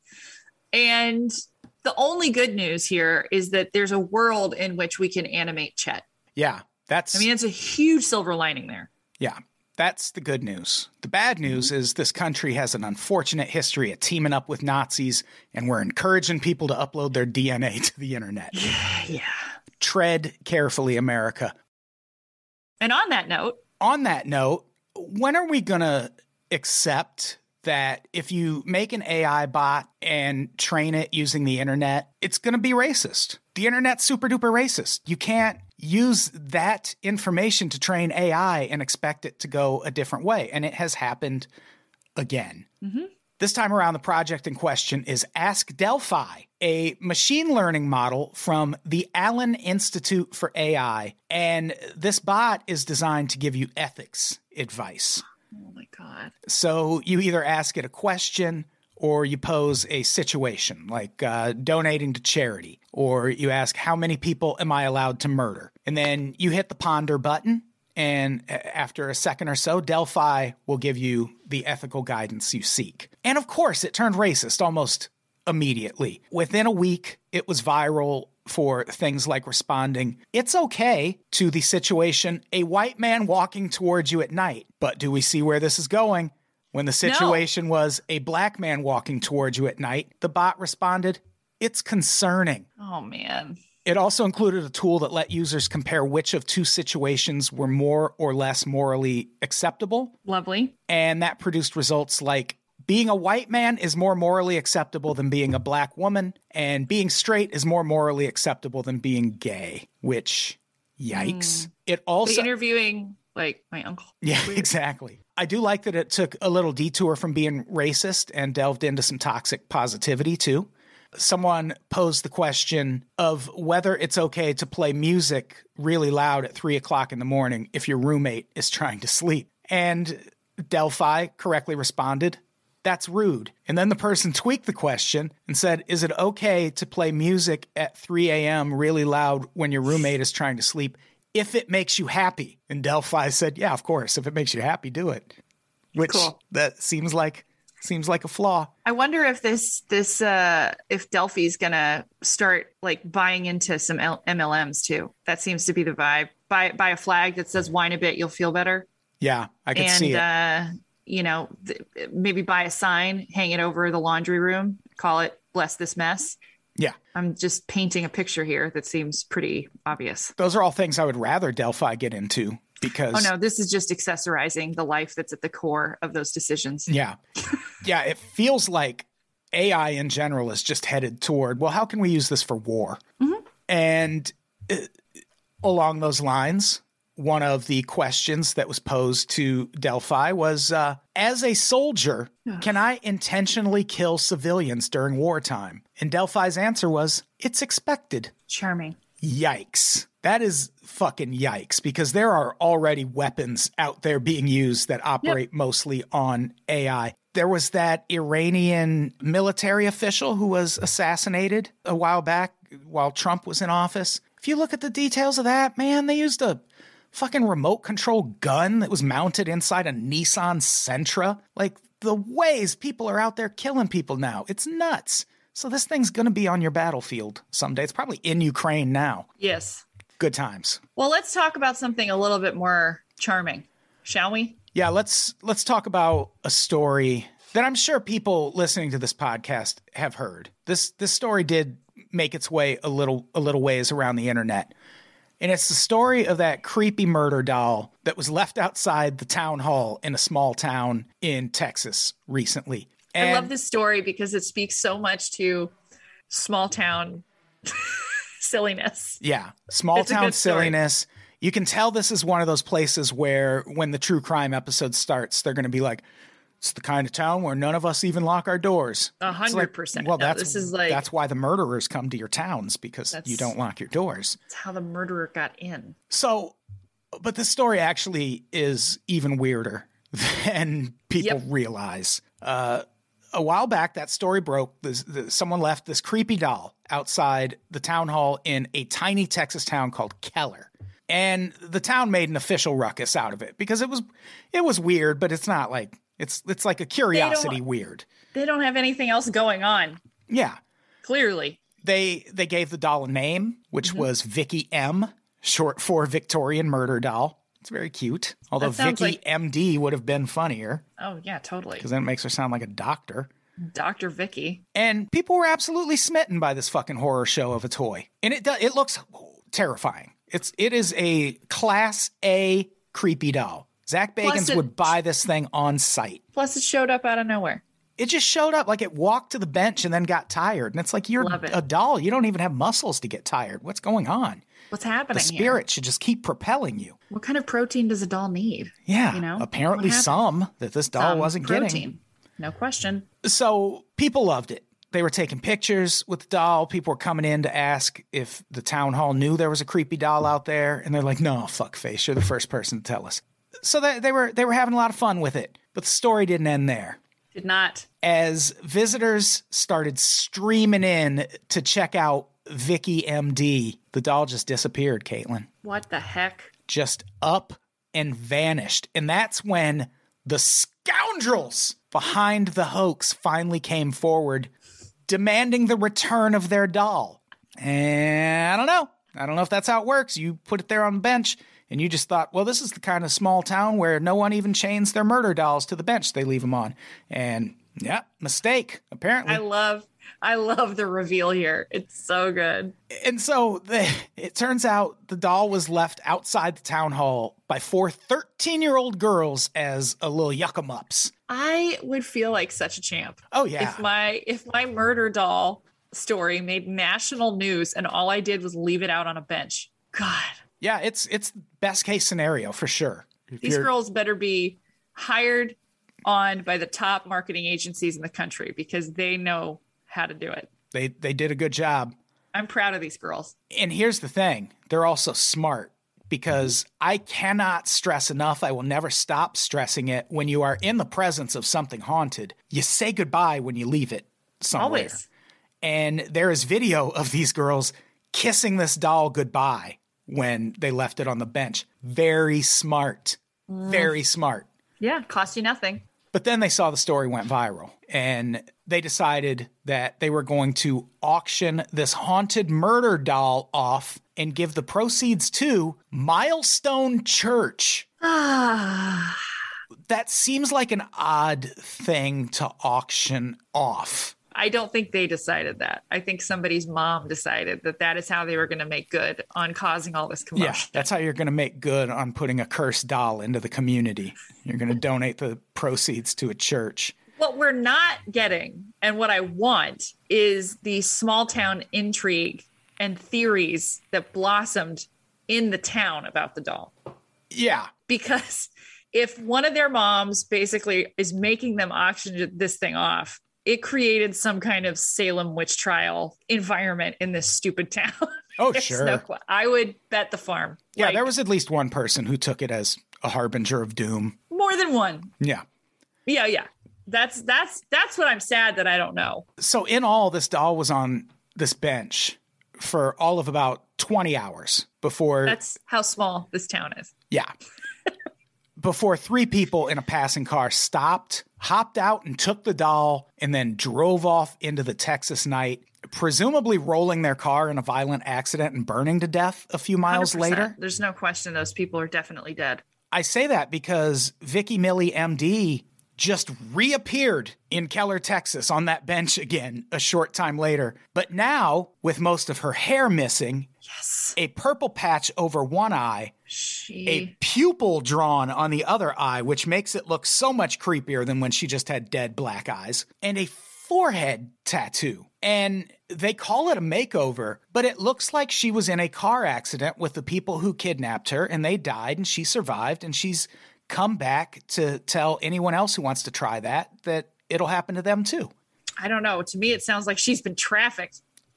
And the only good news here is that there's a world in which we can animate Chet. Yeah, that's I mean, it's a huge silver lining there. Yeah. That's the good news. The bad news is this country has an unfortunate history of teaming up with Nazis, and we're encouraging people to upload their D N A to the internet. Yeah, yeah. Tread carefully, America. And on that note, on that note, when are we going to accept that if you make an A I bot and train it using the internet, it's going to be racist? The internet's super duper racist. You can't use that information to train A I and expect it to go a different way. And it has happened again. Mm-hmm. This time around, the project in question is Ask Delphi, a machine learning model from the Allen Institute for A I. And this bot is designed to give you ethics advice. Oh my God. So you either ask it a question or you pose a situation like uh, donating to charity, or you ask, how many people am I allowed to murder? And then you hit the ponder button, and after a second or so, Delphi will give you the ethical guidance you seek. And of course, it turned racist almost immediately. Within a week, it was viral for things like responding, it's okay, to the situation, a white man walking towards you at night. But do we see where this is going? When the situation no. was a black man walking towards you at night, the bot responded, it's concerning. Oh, man. It also included a tool that let users compare which of two situations were more or less morally acceptable. Lovely. And that produced results like being a white man is more morally acceptable than being a black woman, and being straight is more morally acceptable than being gay, which, yikes. Mm. It also... The interviewing, like, my uncle. Yeah, Weird. Exactly. I do like that it took a little detour from being racist and delved into some toxic positivity, too. Someone posed the question of whether it's okay to play music really loud at three o'clock in the morning if your roommate is trying to sleep. And Delphi correctly responded, that's rude. And then the person tweaked the question and said, is it okay to play music at three a.m. really loud when your roommate is trying to sleep if it makes you happy? And Delphi said, yeah, of course. If it makes you happy, do it. Which cool. that seems like seems like a flaw. I wonder if this this uh, if Delphi's gonna start like buying into some L- M L Ms too. That seems to be the vibe. Buy buy a flag that says "Whine a bit, you'll feel better." Yeah, I can and, see it. Uh, you know, th- maybe buy a sign, hang it over the laundry room, call it "Bless this mess." Yeah. I'm just painting a picture here that seems pretty obvious. Those are all things I would rather Delphi get into because... Oh, no, this is just accessorizing the life that's at the core of those decisions. Yeah. Yeah, it feels like A I in general is just headed toward, well, how can we use this for war? Mm-hmm. And uh, along those lines, one of the questions that was posed to Delphi was, uh, as a soldier, can I intentionally kill civilians during wartime? And Delphi's answer was, it's expected. Charming. yikes. That is fucking yikes, because there are already weapons out there being used that operate yep. mostly on A I. There was that Iranian military official who was assassinated a while back while Trump was in office. If you look at the details of that, man, they used a fucking remote control gun that was mounted inside a Nissan Sentra. Like, the ways people are out there killing people now, it's nuts. So this thing's going to be on your battlefield someday. It's probably in Ukraine now. Yes. Good times. Well, let's talk about something a little bit more charming, shall we? Yeah, let's let's talk about a story that I'm sure people listening to this podcast have heard. This this story did make its way a little a little ways around the internet. And it's the story of that creepy murder doll that was left outside the town hall in a small town in Texas recently. And I love this story because it speaks so much to small town silliness. Yeah, small town silliness. You can tell this is one of those places where when the true crime episode starts, they're going to be like, it's the kind of town where none of us even lock our doors. A hundred percent. Well, no, that's, this is like, that's why the murderers come to your towns, because you don't lock your doors. That's how the murderer got in. So, but this story actually is even weirder than people yep. realize. Uh, a while back, that story broke. This, this, someone left this creepy doll outside the town hall in a tiny Texas town called Keller. And the town made an official ruckus out of it because it was it was weird, but it's not like it's it's like a curiosity they weird. They don't have anything else going on. Yeah. Clearly. They they gave the doll a name, which mm-hmm. was Vicky M, short for Victorian Murder Doll. It's very cute. Although Vicky like... M D would have been funnier. Oh, yeah, totally. Because then it makes her sound like a doctor. Doctor Vicky. And people were absolutely smitten by this fucking horror show of a toy. And it it looks terrifying. It's it is a class A creepy doll. Zach Bagans it, would buy this thing on site. Plus it showed up out of nowhere. It just showed up, like it walked to the bench and then got tired. And it's like, you're a doll. You don't even have muscles to get tired. What's going on? What's happening? The spirit here? should just keep propelling you. What kind of protein does a doll need? Yeah, you know, apparently some that this doll some wasn't protein. getting. No question. So people loved it. They were taking pictures with the doll. People were coming in to ask if the town hall knew there was a creepy doll out there. And they're like, no, fuck face. You're the first person to tell us. So they, they were they were having a lot of fun with it. But the story didn't end there. Did not. As visitors started streaming in to check out Vicky M D, the doll just disappeared, Caitlin. What the heck? Just up and vanished. And that's when the scoundrels behind the hoax finally came forward, demanding the return of their doll. And I don't know. I don't know if that's how it works. You put it there on the bench and you just thought, well, this is the kind of small town where no one even chains their murder dolls to the bench they leave them on. And yeah, mistake, apparently. I love, I love the reveal here. It's so good. And so the, it turns out the doll was left outside the town hall by four thirteen-year-old girls as a little yuck-em-ups. I would feel like such a champ. Oh, yeah. If my if my murder doll story made national news and all I did was leave it out on a bench. God. Yeah, it's it's best case scenario for sure. If These girls better be hired on by the top marketing agencies in the country because they know how to do it. They they did a good job. I'm proud of these girls. And here's the thing. They're also smart. Because I cannot stress enough, I will never stop stressing it, when you are in the presence of something haunted, you say goodbye when you leave it somewhere. Always. And there is video of these girls kissing this doll goodbye when they left it on the bench. Very smart. Mm. Very smart. Yeah, cost you nothing. But then they saw the story went viral, and they decided that they were going to auction this haunted murder doll off and give the proceeds to Milestone Church. Ah. That seems like an odd thing to auction off. I don't think they decided that. I think somebody's mom decided that that is how they were going to make good on causing all this commotion. Yeah, that's how you're going to make good on putting a cursed doll into the community. You're going to donate the proceeds to a church. What we're not getting, and what I want, is the small town intrigue and theories that blossomed in the town about the doll. Yeah. Because if one of their moms basically is making them auction this thing off, it created some kind of Salem witch trial environment in this stupid town. Oh, There's sure. no que- I would bet the farm. Yeah, Like, there was at least one person who took it as a harbinger of doom. more than one. Yeah. Yeah, yeah. That's that's that's what I'm sad that I don't know. So in all, this doll was on this bench for all of about twenty hours before. That's how small this town is. Yeah. Before three people in a passing car stopped, hopped out and took the doll, and then drove off into the Texas night, presumably rolling their car in a violent accident and burning to death a few miles one hundred percent. later. There's no question those people are definitely dead. I say that because Vicky Millie, M D, just reappeared in Keller, Texas on that bench again a short time later. But now, with most of her hair missing, Yes. a purple patch over one eye, She a pupil drawn on the other eye, which makes it look so much creepier than when she just had dead black eyes, and a forehead tattoo. And they call it a makeover, but it looks like she was in a car accident with the people who kidnapped her, and they died, and she survived, and she's come back to tell anyone else who wants to try that that it'll happen to them too. I don't know. To me, it sounds like she's been trafficked.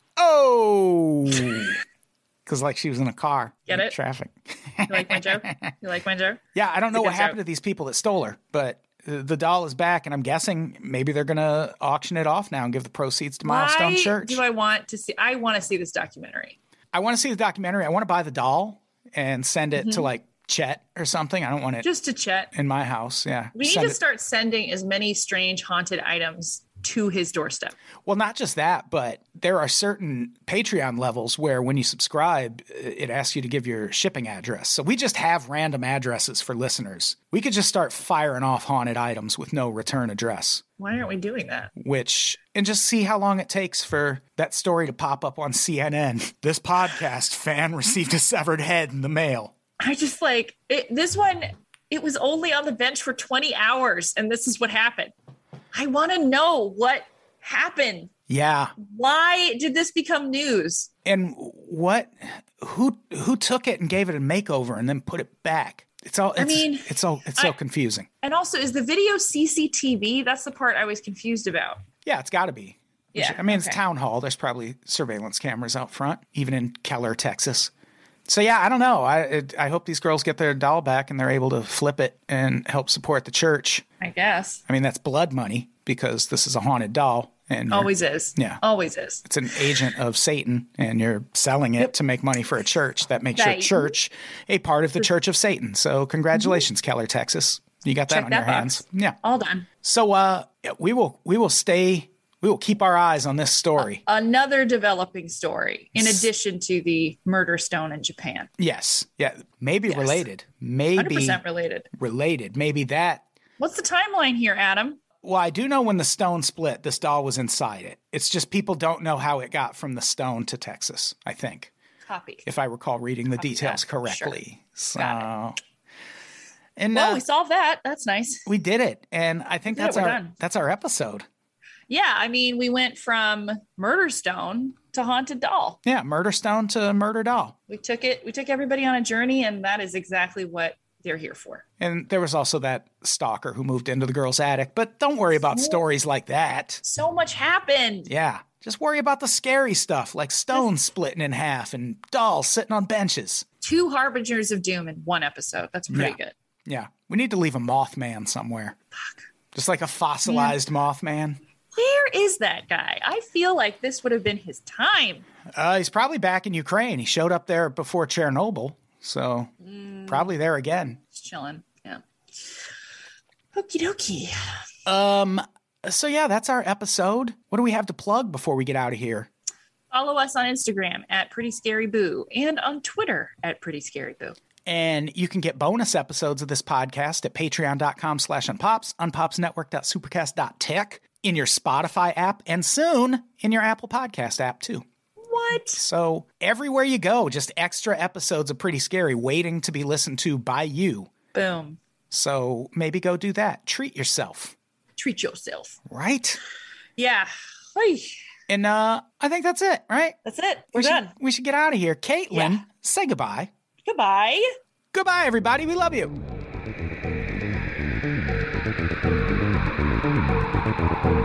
Oh, because like she was in a car. Get in it? Traffic. You like my joke? You like my joke? Yeah, I don't know It's a what good happened joke. to these people that stole her, but uh, the doll is back, and I'm guessing maybe they're going to auction it off now and give the proceeds to Milestone Why Church. do I want to see? I want to see this documentary. I want to see the documentary. I want to buy the doll and send it Mm-hmm. to like Chet or something. I don't want it Just to Chet. in my house. Yeah. We need Send to it- start sending as many strange haunted items to his doorstep. Well, not just that, but there are certain Patreon levels where when you subscribe, it asks you to give your shipping address. So we just have random addresses for listeners. We could just start firing off haunted items with no return address, Why aren't we doing that? which, and just see how long it takes for that story to pop up on C N N. This podcast fan received a severed head in the mail. I just like it, this one. It was only on the bench for twenty hours, and this is what happened. I want to know what happened. Yeah. Why did this become news? And what, who, who took it and gave it a makeover and then put it back? It's all, it's, mean, it's all, it's so I- confusing. And also, is the video C C T V? That's the part I was confused about. Yeah, it's got to be. Yeah, I mean, it's okay. town hall. There's probably surveillance cameras out front, even in Keller, Texas. So yeah, I don't know. I it, I hope these girls get their doll back and they're able to flip it and help support the church. I guess. I mean, that's blood money because this is a haunted doll, and you're- Always is. Yeah. Always is. it's an agent of Satan, and you're selling it to make money for a church. That makes your Right. church a part of the Church of Satan. So congratulations, Keller, Texas. You got that Check on that your hands. box. Yeah. All done. So uh, yeah, we will we will stay. We will keep our eyes on this story. Another developing story, in addition to the murder stone in Japan. Yes. Yeah. Maybe Yes. related. one hundred Maybe percent related. related. Maybe that. What's the timeline here, Adam? Well, I do know when the stone split, this doll was inside it. It's just people don't know how it got from the stone to Texas, I think, Copy. if I recall reading the details that. correctly. So, Got and Well, uh, we solved that. That's nice. we did it. And I think We did that's it. We're our done. that's our episode. Yeah, I mean, we went from murder stone to haunted doll. Yeah, murder stone to murder doll. We took it. We took everybody on a journey, and that is exactly what they're here for. And there was also that stalker who moved into the girl's attic. But don't worry about stories like that. So much happened. Yeah. Just worry about the scary stuff like stones splitting in half and dolls sitting on benches. Two harbingers of doom in one episode. That's pretty Yeah. good. Yeah. We need to leave a Mothman somewhere. Just like a fossilized Mothman. Where is that guy? I feel like this would have been his time. Uh, he's probably back in Ukraine. He showed up there before Chernobyl. So probably there again. Just chilling. Yeah. Okie dokie. Um. So yeah, that's our episode. What do we have to plug before we get out of here? Follow us on Instagram at Pretty Scary Boo and on Twitter at Pretty Scary Boo. And you can get bonus episodes of this podcast at patreon.com slash unpops, unpopsnetwork.supercast.tech, in your Spotify app, and soon in your Apple Podcast app too. What? So everywhere you go, just extra episodes of Pretty Scary waiting to be listened to by you. Boom. So maybe go do that. Treat yourself, Treat yourself. right? Yeah. Oy. And uh, I think that's it, right? That's it. We're we should, done. We should get out of here. Caitlin, Yeah. say goodbye. Goodbye. Goodbye, everybody. We love you.